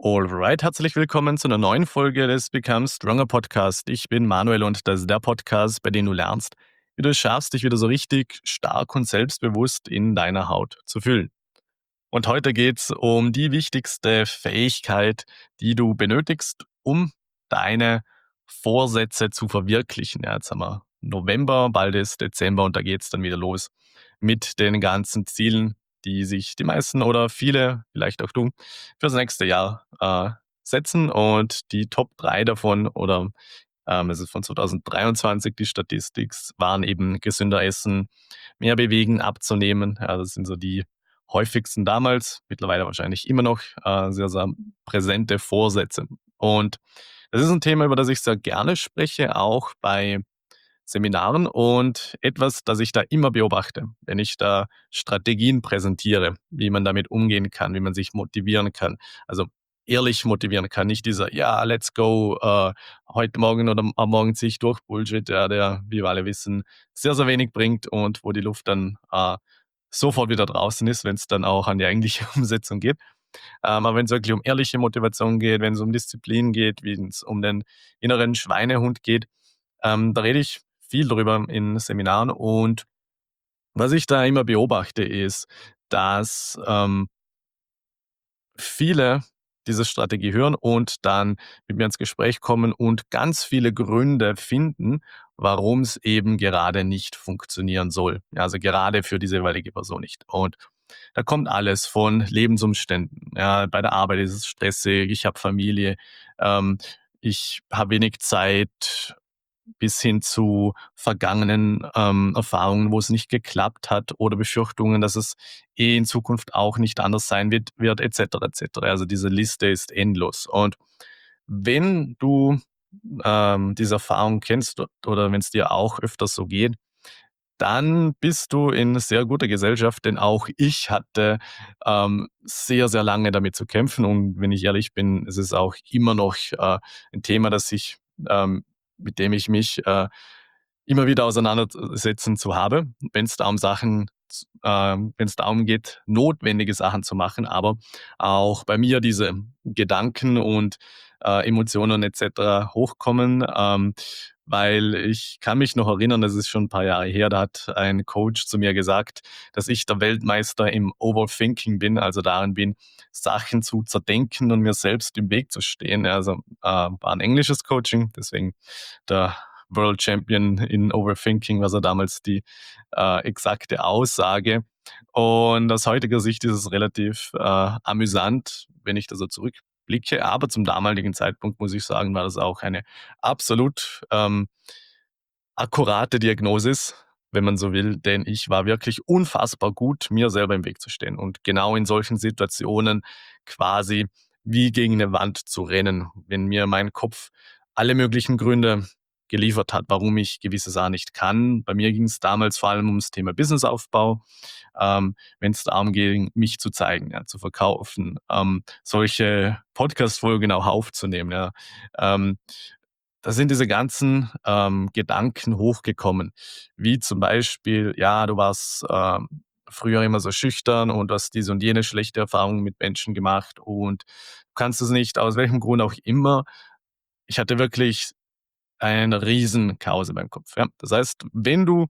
Alright, herzlich willkommen zu einer neuen Folge des Become Stronger Podcast. Ich bin Manuel und das ist der Podcast, bei dem du lernst, wie du es schaffst, dich wieder so richtig stark und selbstbewusst in deiner Haut zu fühlen. Und heute geht's um die wichtigste Fähigkeit, die du benötigst, um deine Vorsätze zu verwirklichen. Ja, jetzt haben wir November, bald ist Dezember und da geht's dann wieder los mit den ganzen Zielen, die sich die meisten oder viele, vielleicht auch du, fürs nächste Jahr setzen. Und die Top 3 davon oder es ist von 2023 die Statistik, waren eben gesünder essen, mehr bewegen, abzunehmen. Ja, das sind so die häufigsten damals, mittlerweile wahrscheinlich immer noch sehr, sehr präsente Vorsätze. Und das ist ein Thema, über das ich sehr gerne spreche, auch bei Seminaren und etwas, das ich da immer beobachte, wenn ich da Strategien präsentiere, wie man damit umgehen kann, wie man sich motivieren kann. Also ehrlich motivieren kann, nicht dieser, ja, let's go, heute Morgen oder am Morgen ziehe ich durch Bullshit, ja, der, wie wir alle wissen, sehr, sehr wenig bringt und wo die Luft dann sofort wieder draußen ist, wenn es dann auch an die eigentliche Umsetzung geht. Aber wenn es wirklich um ehrliche Motivation geht, wenn es um Disziplin geht, wenn es um den inneren Schweinehund geht, da rede ich viel drüber in Seminaren und was ich da immer beobachte, ist, dass viele diese Strategie hören und dann mit mir ins Gespräch kommen und ganz viele Gründe finden, warum es eben gerade nicht funktionieren soll. Ja, also gerade für diese jeweilige Person nicht. Und da kommt alles von Lebensumständen. Ja, bei der Arbeit ist es stressig, ich habe Familie, ähm, ich habe wenig Zeit, bis hin zu vergangenen Erfahrungen, wo es nicht geklappt hat oder Befürchtungen, dass es in Zukunft auch nicht anders sein wird et cetera, et cetera. Also diese Liste ist endlos. Und wenn du diese Erfahrung kennst oder wenn es dir auch öfters so geht, dann bist du in sehr guter Gesellschaft, denn auch ich hatte sehr, sehr lange damit zu kämpfen. Und wenn ich ehrlich bin, ist es auch immer noch ein Thema, ähm, mit dem ich mich immer wieder auseinandersetzen zu habe, wenn es da um wenn es darum geht, notwendige Sachen zu machen, aber auch bei mir diese Gedanken und Emotionen etc. hochkommen, weil ich kann mich noch erinnern, das ist schon ein paar Jahre her, da hat ein Coach zu mir gesagt, dass ich der Weltmeister im Overthinking bin, also darin bin, Sachen zu zerdenken und mir selbst im Weg zu stehen. Also war ein englisches Coaching, deswegen der World Champion in Overthinking, was er damals die exakte Aussage. Und aus heutiger Sicht ist es relativ amüsant, wenn ich da so zurückblicke. Aber zum damaligen Zeitpunkt, muss ich sagen, war das auch eine absolut akkurate Diagnosis, wenn man so will, denn ich war wirklich unfassbar gut, mir selber im Weg zu stehen und genau in solchen Situationen quasi wie gegen eine Wand zu rennen, wenn mir mein Kopf alle möglichen Gründe geliefert hat, warum ich gewisse Sachen nicht kann. Bei mir ging es damals vor allem ums Thema Businessaufbau, wenn es darum ging, mich zu zeigen, ja, zu verkaufen, solche Podcast-Folgen auch aufzunehmen, ja. Ähm, Da sind diese ganzen Gedanken hochgekommen, wie zum Beispiel, ja, du warst früher immer so schüchtern und hast diese und jene schlechte Erfahrungen mit Menschen gemacht und du kannst es nicht, aus welchem Grund auch immer. Ich hatte wirklich ein Riesenchaos in meinem Kopf. Ja. Das heißt, wenn du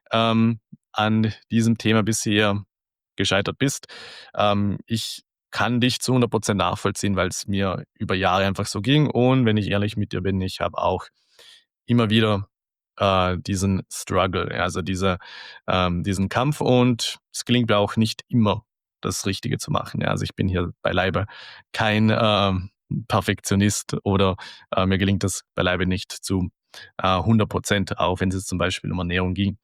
an diesem Thema bisher gescheitert bist, ich kann dich zu 100% nachvollziehen, weil es mir über Jahre einfach so ging. Und wenn ich ehrlich mit dir bin, ich habe auch immer wieder diesen Struggle, ja, also diesen Kampf. Und es gelingt mir auch nicht immer, das Richtige zu machen. Ja. Also ich bin hier beileibe kein Perfektionist oder mir gelingt das beileibe nicht zu 100%, auch wenn es jetzt zum Beispiel um Ernährung ging.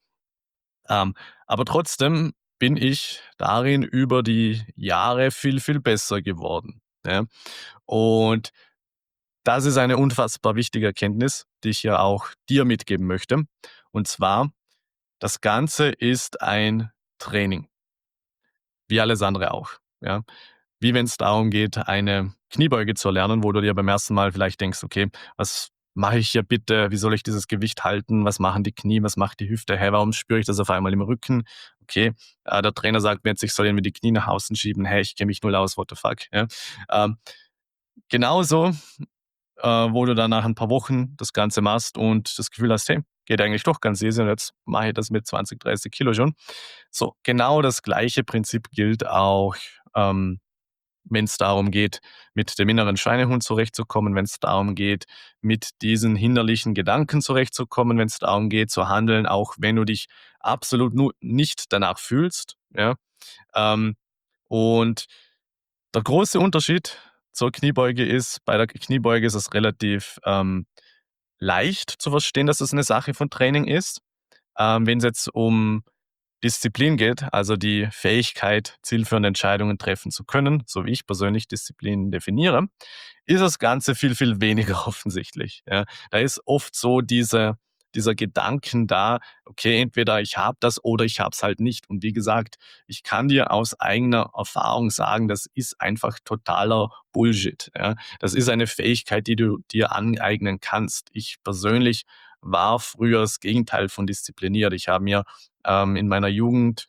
Aber trotzdem bin ich darin über die Jahre viel, viel besser geworden. Ja? Und das ist eine unfassbar wichtige Erkenntnis, die ich ja auch dir mitgeben möchte. Und zwar, das Ganze ist ein Training, wie alles andere auch. Ja? Wie wenn es darum geht, eine Kniebeuge zu erlernen, wo du dir beim ersten Mal vielleicht denkst, okay, was mache ich hier bitte? Wie soll ich dieses Gewicht halten? Was machen die Knie? Was macht die Hüfte? Hey, warum spüre ich das auf einmal im Rücken? Okay, der Trainer sagt mir jetzt, ich soll irgendwie die Knie nach außen schieben. Hey, ich kenne mich null aus, what the fuck? Ja? Ähm, genauso, wo du dann nach ein paar Wochen das Ganze machst und das Gefühl hast: „Hey, geht eigentlich doch ganz easy und jetzt mache ich das mit 20, 30 Kilo schon.“ So, genau das gleiche Prinzip gilt auch, ähm, wenn es darum geht, mit dem inneren Schweinehund zurechtzukommen, wenn es darum geht, mit diesen hinderlichen Gedanken zurechtzukommen, wenn es darum geht, zu handeln, auch wenn du dich absolut nicht danach fühlst, ja? Ähm, und der große Unterschied zur Kniebeuge ist, bei der Kniebeuge ist es relativ, leicht zu verstehen, dass es eine Sache von Training ist. Wenn es jetzt um Disziplin geht, also die Fähigkeit, zielführende Entscheidungen treffen zu können, so wie ich persönlich Disziplin definiere, ist das Ganze viel, viel weniger offensichtlich, ja. Da ist oft so dieser Gedanken da: „Okay, entweder ich habe das oder ich habe es halt nicht.“ Und wie gesagt, ich kann dir aus eigener Erfahrung sagen, das ist einfach totaler Bullshit, ja. Das ist eine Fähigkeit, die du dir aneignen kannst. Ich persönlich war früher das Gegenteil von diszipliniert. Ich habe mir, in meiner Jugend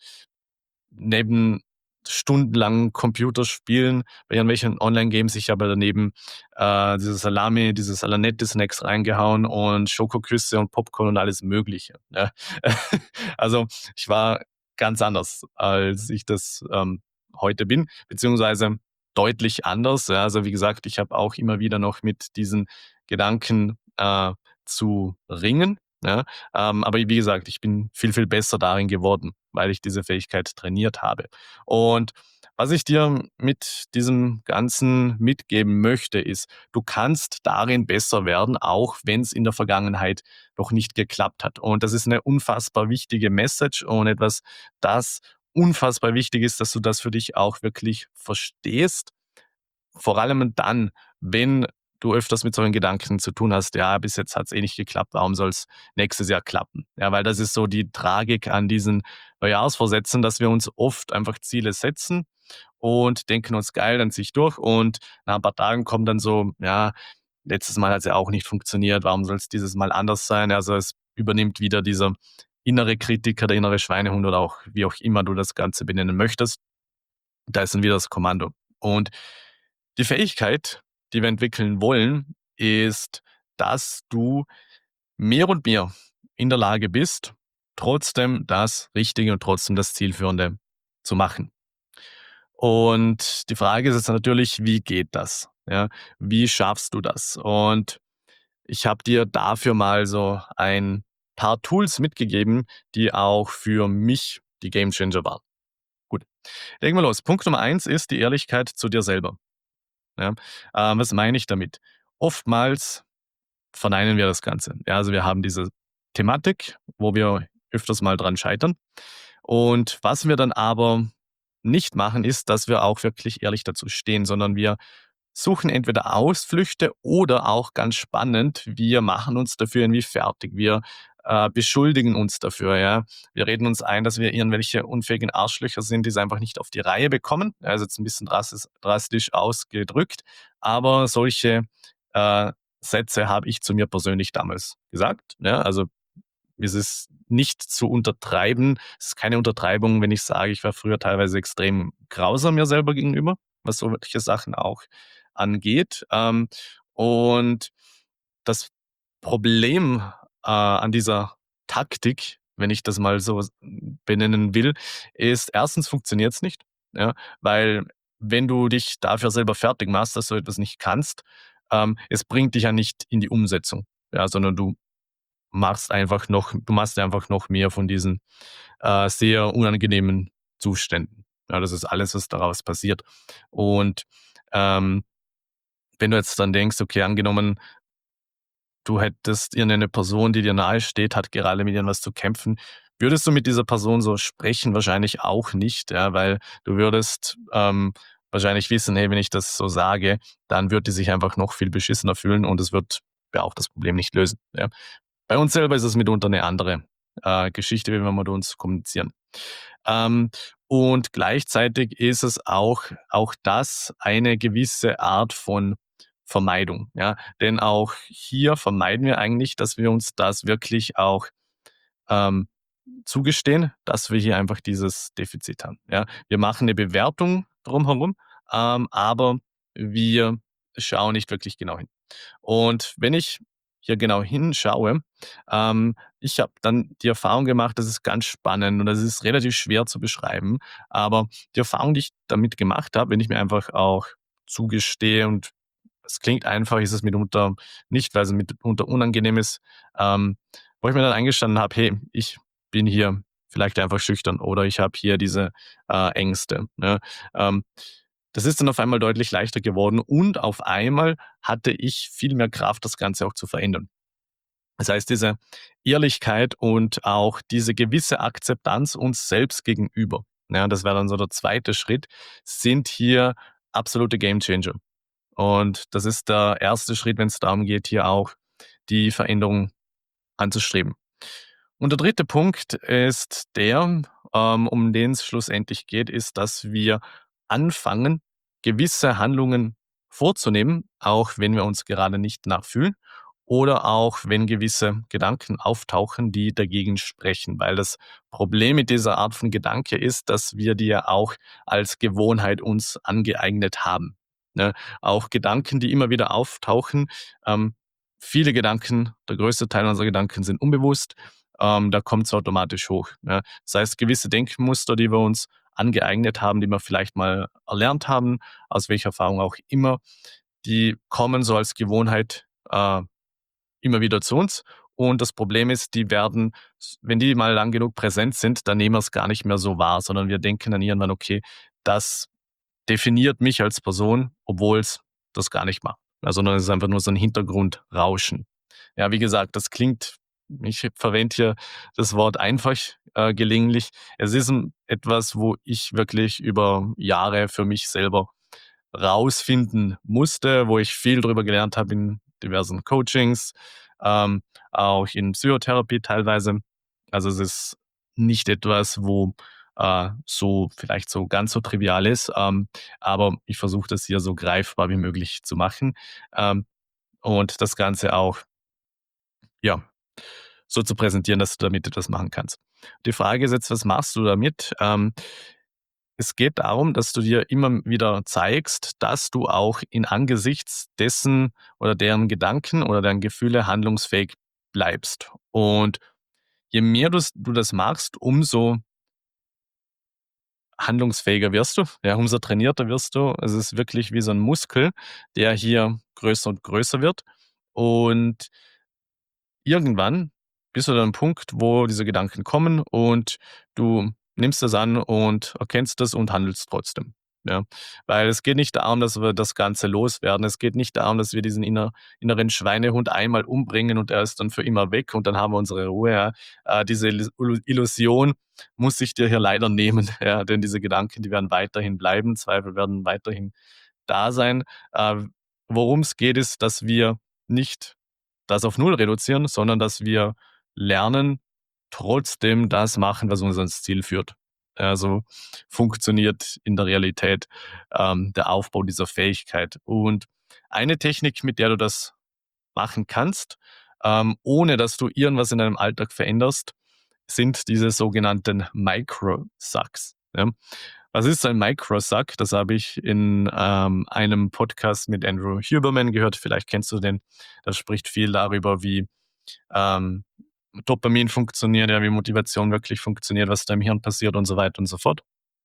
neben stundenlangen Computerspielen bei irgendwelchen Online-Games, ich habe daneben, diese Salanette-Snacks reingehauen und Schokoküsse und Popcorn und alles Mögliche, ja. Also, ich war ganz anders, als ich das, heute bin, beziehungsweise deutlich anders, ja. Also, wie gesagt, ich habe auch immer wieder noch mit diesen Gedanken, zu ringen, ja. Aber wie gesagt, ich bin viel, viel besser darin geworden, weil ich diese Fähigkeit trainiert habe. Und was ich dir mit diesem Ganzen mitgeben möchte, ist, du kannst darin besser werden, auch wenn es in der Vergangenheit noch nicht geklappt hat. Und das ist eine unfassbar wichtige Message und etwas, das unfassbar wichtig ist, dass du das für dich auch wirklich verstehst, vor allem dann, wenn du öfters mit solchen Gedanken zu tun hast: „Ja, bis jetzt hat's eh nicht geklappt, warum soll's nächstes Jahr klappen?“ Ja, weil das ist so die Tragik an diesen Neujahrsvorsätzen, dass wir uns oft einfach Ziele setzen und denken uns: „Geil, dann ziehe ich durch.“ Und nach ein paar Tagen kommt dann so: „Ja, letztes Mal hat's ja auch nicht funktioniert, warum soll's dieses Mal anders sein?“ Also, es übernimmt wieder dieser innere Kritiker, der innere Schweinehund oder auch wie auch immer du das Ganze benennen möchtest. Da ist dann wieder das Kommando. Und die Fähigkeit, die wir entwickeln wollen, ist, dass du mehr und mehr in der Lage bist, trotzdem das Richtige und trotzdem das Zielführende zu machen. Und die Frage ist jetzt natürlich, wie geht das? Ja, wie schaffst du das? Und ich habe dir dafür mal so ein paar Tools mitgegeben, die auch für mich die Gamechanger waren. Gut, legen wir los. Punkt Nummer eins ist die Ehrlichkeit zu dir selber. Ja? Was meine ich damit? Oftmals verneinen wir das Ganze. Ja, also wir haben diese Thematik, wo wir öfters mal dran scheitern. Und was wir dann aber nicht machen, ist, dass wir auch wirklich ehrlich dazu stehen, sondern wir suchen entweder Ausflüchte oder auch ganz spannend, wir machen uns dafür irgendwie fertig. Wir beschuldigen uns dafür, ja. Wir reden uns ein, dass wir irgendwelche unfähigen Arschlöcher sind, die es einfach nicht auf die Reihe bekommen. Ja, ist jetzt ein bisschen drastisch ausgedrückt, aber solche äh, Sätze habe ich zu mir persönlich damals gesagt. Ja, also es ist nicht zu untertreiben. Es ist keine Untertreibung, wenn ich sage, ich war früher teilweise extrem grausam mir selber gegenüber, was solche Sachen auch angeht. Und das Problem, an dieser Taktik, wenn ich das mal so benennen will, ist erstens funktioniert's nicht, ja, weil wenn du dich dafür selber fertig machst, dass du etwas nicht kannst, es bringt dich ja nicht in die Umsetzung, ja, sondern du machst einfach noch mehr von diesen, sehr unangenehmen Zuständen. Ja, das ist alles, was daraus passiert. Und, ähm, wenn du jetzt dann denkst, okay, angenommen, du hättest irgendeine Person, die dir nahesteht, hat gerade mit irgendwas zu kämpfen, würdest du mit dieser Person so sprechen? Wahrscheinlich auch nicht, ja, weil du würdest, wahrscheinlich wissen: „Hey, wenn ich das so sage, dann wird die sich einfach noch viel beschissener fühlen und es wird ja auch das Problem nicht lösen“, ja. Bei uns selber ist es mitunter eine andere, Geschichte, wie wir mit uns kommunizieren. Ähm, und gleichzeitig ist es auch das eine gewisse Art von Vermeidung, ja? Denn auch hier vermeiden wir eigentlich, dass wir uns das wirklich auch, ähm, zugestehen, dass wir hier einfach dieses Defizit haben, ja? Wir machen eine Bewertung drumherum, aber wir schaue nicht wirklich genau hin. Und wenn ich hier genau hinschaue, ich habe dann die Erfahrung gemacht, das ist ganz spannend und das ist relativ schwer zu beschreiben, aber die Erfahrung, die ich damit gemacht habe, wenn ich mir einfach auch zugestehe und es klingt einfach, ist es mitunter nicht, weil es mitunter unangenehm ist, wo ich mir dann eingestanden habe: „Hey, ich bin hier vielleicht einfach schüchtern oder ich habe hier diese, Ängste“, ne? Ähm, Das ist dann auf einmal deutlich leichter geworden und auf einmal hatte ich viel mehr Kraft, das Ganze auch zu verändern. Das heißt, diese Ehrlichkeit und auch diese gewisse Akzeptanz uns selbst gegenüber, ja, das wäre dann so der zweite Schritt, sind hier absolute Gamechanger. Und das ist der erste Schritt, wenn es darum geht, hier auch die Veränderung anzustreben. Und der dritte Punkt ist der, um den es schlussendlich geht, ist, dass wir anfangen, gewisse Handlungen vorzunehmen, auch wenn wir uns gerade nicht nachfühlen oder auch wenn gewisse Gedanken auftauchen, die dagegen sprechen. Weil das Problem mit dieser Art von Gedanke ist, dass wir die ja auch als Gewohnheit uns angeeignet haben. Ne? Auch Gedanken, die immer wieder auftauchen, viele Gedanken, der größte Teil unserer Gedanken sind unbewusst, da kommt es automatisch hoch, ne? Das heißt, gewisse Denkmuster, die wir uns angeeignet haben, die wir vielleicht mal erlernt haben, aus welcher Erfahrung auch immer, die kommen so als Gewohnheit, immer wieder zu uns. Und das Problem ist, die werden, wenn die mal lang genug präsent sind, dann nehmen wir es gar nicht mehr so wahr, sondern wir denken dann irgendwann: „Okay, das definiert mich als Person, obwohl es das gar nicht macht. Ja, sondern es ist einfach nur so ein Hintergrundrauschen. Ja, wie gesagt, das klingt ich verwende hier das Wort einfach, gelegentlich. Es ist 'n etwas, wo ich wirklich über Jahre für mich selber rausfinden musste, wo ich viel drüber gelernt habe in diversen Coachings, ähm, auch in Psychotherapie teilweise. Also, es ist nicht etwas, wo, so vielleicht so ganz so trivial ist, aber ich versuche das hier so greifbar wie möglich zu machen, und das Ganze auch, ja, so zu präsentieren, dass du damit etwas machen kannst. Die Frage ist jetzt, was machst du damit? Es geht darum, dass du dir immer wieder zeigst, dass du auch in angesichts dessen oder deren Gedanken oder deren Gefühle handlungsfähig bleibst. Und je mehr du das machst, umso handlungsfähiger wirst du, ja, umso trainierter wirst du. Es ist wirklich wie so ein Muskel, der hier größer und größer wird. Und irgendwann bist du an 'nem Punkt, wo diese Gedanken kommen und du nimmst das an und erkennst das und handelst trotzdem, ja? Weil es geht nicht darum, dass wir das Ganze loswerden. Es geht nicht darum, dass wir diesen inneren Schweinehund einmal umbringen und er ist dann für immer weg und dann haben wir unsere Ruhe, ja. Diese Illusion muss ich dir hier leider nehmen, ja, denn diese Gedanken, die werden weiterhin bleiben, Zweifel werden weiterhin da sein. Äh, Worum's geht, ist, dass wir nicht das auf null reduzieren, sondern dass wir lernen, trotzdem das machen, was uns ans Ziel führt. Also funktioniert in der Realität, der Aufbau dieser Fähigkeit. Und eine Technik, mit der du das machen kannst, ohne dass du irgendwas in deinem Alltag veränderst, sind diese sogenannten Micro-Sucks, ja. Was ist ein Micro-Suck? Das habe ich in, einem Podcast mit Andrew Huberman gehört. Vielleicht kennst du den. Der spricht viel darüber, wie, ähm, Dopamin funktioniert, ja, wie Motivation wirklich funktioniert, was da im Hirn passiert und so weiter und so fort.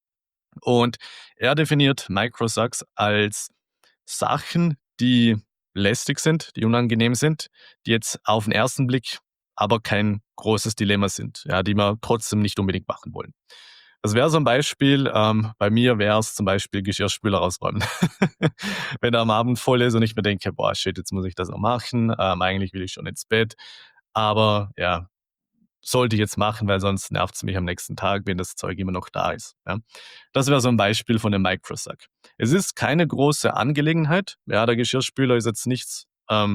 Und er definiert Microsucks als Sachen, die lästig sind, die unangenehm sind, die jetzt auf den ersten Blick aber kein großes Dilemma sind, ja, die wir trotzdem nicht unbedingt machen wollen. Das wäre so ein Beispiel, bei mir wäre es zum Beispiel Geschirrspüler ausräumen. Wenn er am Abend voll ist und ich mir denke: „Boah, shit, jetzt muss ich das noch machen. Eigentlich will ich schon ins Bett.“ Aber ja, sollte ich jetzt machen, weil sonst nervt's mich am nächsten Tag, wenn das Zeug immer noch da ist, ja. Das wäre so 'n Beispiel von 'nem Microsack. Es ist keine große Angelegenheit. Ja, der Geschirrspüler ist jetzt nichts,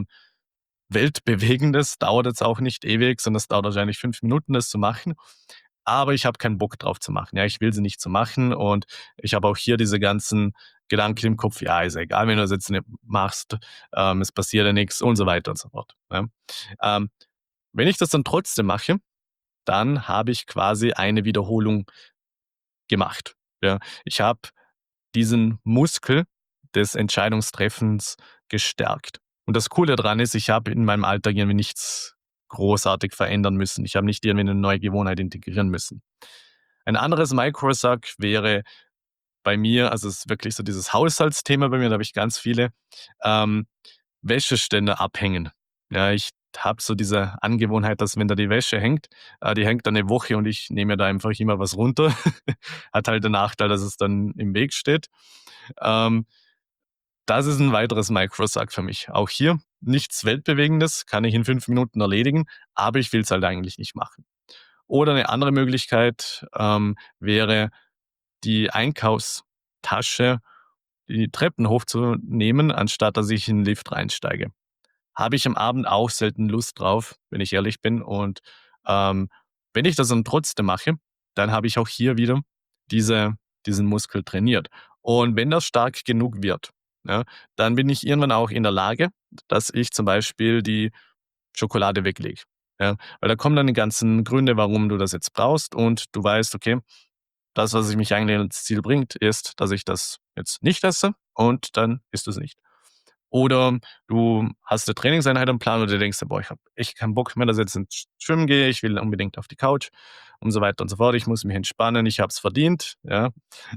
Weltbewegendes, dauert jetzt auch nicht ewig, sondern es dauert wahrscheinlich 5 Minuten, das zu machen. Aber ich habe keinen Bock drauf zu machen. Ja, ich will sie nicht so machen und ich habe auch hier diese ganzen Gedanken im Kopf: „Ja, ist ja egal, wenn du das jetzt nicht machst, es passiert ja nix“ und so weiter und so fort, ja. Ähm, Wenn ich das dann trotzdem mache, dann habe ich quasi eine Wiederholung gemacht. Ja, ich habe diesen Muskel des Entscheidungstreffens gestärkt. Und das Coole daran ist, ich habe in meinem Alltag irgendwie nichts großartig verändern müssen. Ich habe nicht irgendwie eine neue Gewohnheit integrieren müssen. Ein anderes Microsuck wäre bei mir, also es ist wirklich so dieses Haushaltsthema bei mir, da habe ich ganz viele, ähm, Wäscheständer abhängen. Ja, ich habe so diese Angewohnheit, dass wenn da die Wäsche hängt, die hängt dann 'ne Woche und ich nehme mir da einfach immer was runter. Hat halt den Nachteil, dass es dann im Weg steht. Ähm, Das ist ein weiteres Microsuck für mich. Auch hier nichts Weltbewegendes, kann ich in 5 Minuten erledigen, aber ich will's halt eigentlich nicht machen. Oder eine andere Möglichkeit, wäre, die Einkaufstasche die Treppen hochzunehmen, anstatt dass ich in 'n Lift reinsteige. Habe ich am Abend auch selten Lust drauf, wenn ich ehrlich bin. Und, ähm, wenn ich das dann trotzdem mache, dann habe ich auch hier wieder diese diesen Muskel trainiert. Und wenn das stark genug wird, ja, dann bin ich irgendwann auch in der Lage, dass ich zum Beispiel die Schokolade weglege, ja? Weil da kommen dann die ganzen Gründe, warum du das jetzt brauchst und du weißt: „Okay, das, was mich eigentlich ans Ziel bringt, ist, dass ich das jetzt nicht esse und dann isst du's nicht.“ Oder du hast 'ne Trainingseinheit am Plan und du denkst dir: „Boah, ich habe echt keinen Bock mehr, dass ich jetzt ins Schwimmen gehe. Ich will unbedingt auf die Couch“ und so weiter und so fort. „Ich muss mich entspannen, ich habe es verdient“, ja?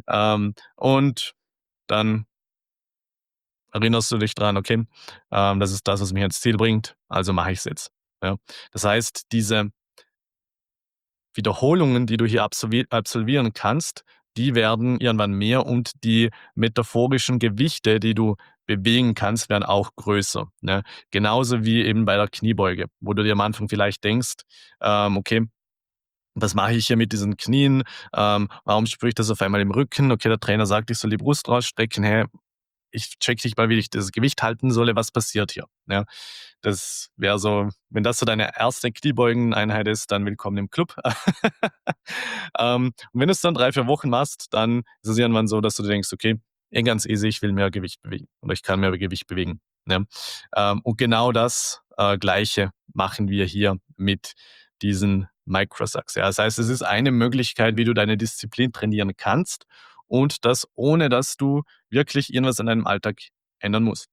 Und dann erinnerst du dich dran: „Okay, das ist das, was mich ans Ziel bringt, also mache ich's jetzt“, ja? Das heißt, diese Wiederholungen, die du hier absolvieren kannst, die werden irgendwann mehr und die metaphorischen Gewichte, die du bewegen kannst, werden auch größer, ne? Genauso wie eben bei der Kniebeuge, wo du dir am Anfang vielleicht denkst, „Okay, was mache ich hier mit diesen Knien? Warum spüre ich das auf einmal im Rücken? Okay, der Trainer sagt, ich soll die Brust rausstrecken. Hä, ich check nicht mal, wie ich das Gewicht halten solle. Was passiert hier?“ Ja, das wäre so, wenn das so deine erste Kniebeugeneinheit ist, dann willkommen im Club. Und wenn du es dann 3, 4 Wochen machst, dann ist es irgendwann so, dass du dir denkst: „Okay, ganz easy, ich will mehr Gewicht bewegen oder ich kann mehr Gewicht bewegen“, ne? Und genau das, Gleiche machen wir hier mit diesen Microsucks. Ja, das heißt, es ist eine Möglichkeit, wie du deine Disziplin trainieren kannst und das ohne dass du wirklich irgendwas an deinem Alltag ändern musst.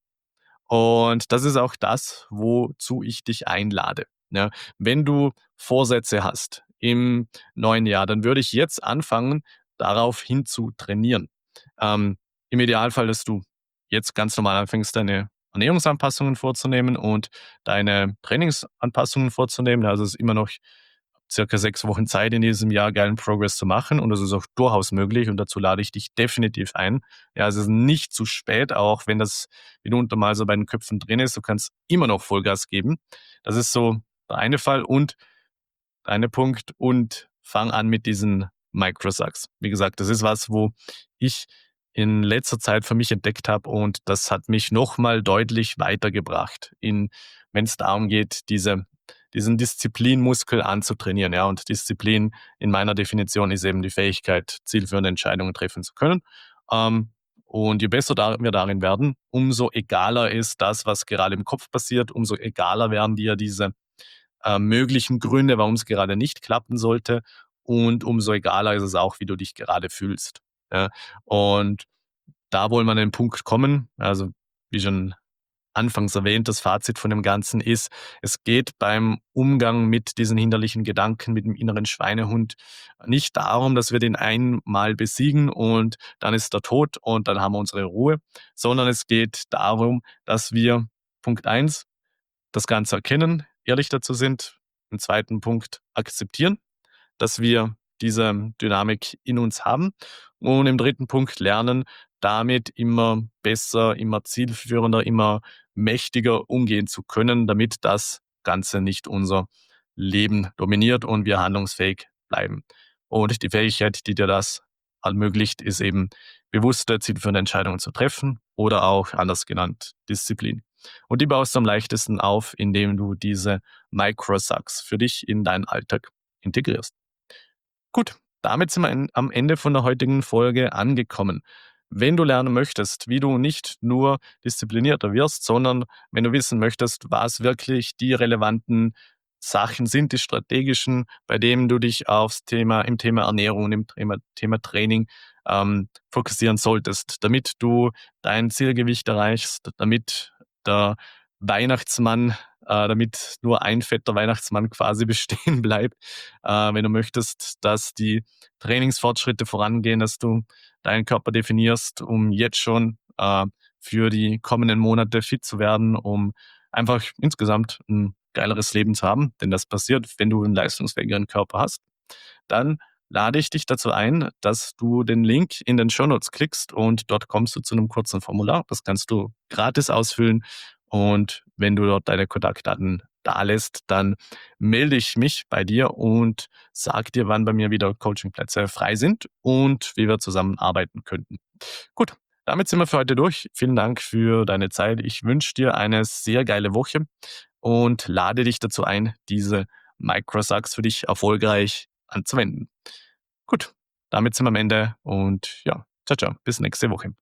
Und das ist auch das, wozu ich dich einlade, ne? Wenn du Vorsätze hast im neuen Jahr, dann würde ich jetzt anfangen, darauf hin zu trainieren. Ähm, Im Idealfall, dass du jetzt ganz normal anfängst, deine Ernährungsanpassungen vorzunehmen und deine Trainingsanpassungen vorzunehmen. Also, es ist immer noch circa 6 Wochen Zeit in diesem Jahr, geilen Progress zu machen und das ist auch durchaus möglich und dazu lade ich dich definitiv ein. Ja, es ist nicht zu spät, auch wenn das mitunter mal so bei den Köpfen drin ist. Du kannst immer noch Vollgas geben. Das ist so der eine Fall und der eine Punkt und fang an mit diesen Microsucks. Wie gesagt, das ist was, wo ich in letzter Zeit für mich entdeckt habe und das hat mich noch mal deutlich weitergebracht wenn es darum geht, diesen Disziplinmuskel anzutrainieren, ja. Und Disziplin in meiner Definition ist eben die Fähigkeit, zielführende Entscheidungen treffen zu können. Ähm, und je besser wir darin werden, umso egaler ist das, was gerade im Kopf passiert, umso egaler werden dir diese möglichen Gründe, warum es gerade nicht klappen sollte. Und umso egaler ist es auch, wie du dich gerade fühlst. Ja? Und da wollen wir an den Punkt kommen. Also, wie schon anfangs erwähnt, das Fazit von dem Ganzen ist, es geht beim Umgang mit diesen hinderlichen Gedanken, mit dem inneren Schweinehund nicht darum, dass wir den einmal besiegen und dann ist er tot und dann haben wir unsere Ruhe, sondern es geht darum, dass wir Punkt eins das Ganze erkennen, ehrlich dazu sind. Im zweiten Punkt akzeptieren, dass wir diese Dynamik in uns haben. Und im dritten Punkt lernen, damit immer besser, immer zielführender, immer mächtiger umgehen zu können, damit das Ganze nicht unser Leben dominiert und wir handlungsfähig bleiben. Und die Fähigkeit, die dir das ermöglicht, ist eben bewusste, zielführende Entscheidungen zu treffen oder auch anders genannt Disziplin. Und die baust du am leichtesten auf, indem du diese Microsucks für dich in deinen Alltag integrierst. Gut, damit sind wir am Ende von der heutigen Folge angekommen. Wenn du lernen möchtest, wie du nicht nur disziplinierter wirst, sondern wenn du wissen möchtest, was wirklich die relevanten Sachen sind, die strategischen, bei denen du dich im Thema Ernährung, Thema Training fokussieren solltest, damit du dein Zielgewicht erreichst, damit der Weihnachtsmann, damit nur ein fetter Weihnachtsmann quasi bestehen bleibt. Wenn du möchtest, dass die Trainingsfortschritte vorangehen, dass du deinen Körper definierst, um jetzt schon für die kommenden Monate fit zu werden, um einfach insgesamt ein geileres Leben zu haben. Denn das passiert, wenn du einen leistungsfähigeren Körper hast. Dann lade ich dich dazu ein, dass du den Link in den Shownotes klickst und dort kommst du zu einem kurzen Formular. Das kannst du gratis ausfüllen und wenn du dort deine Kontaktdaten dalässt, dann melde ich mich bei dir und sage dir, wann bei mir wieder Coachingplätze frei sind und wie wir zusammenarbeiten könnten. Gut, damit sind wir für heute durch. Vielen Dank für deine Zeit. Ich wünsche dir eine sehr geile Woche und lade dich dazu ein, diese Microsucks für dich erfolgreich anzuwenden. Gut, damit sind wir am Ende und ja, ciao, ciao, bis nächste Woche.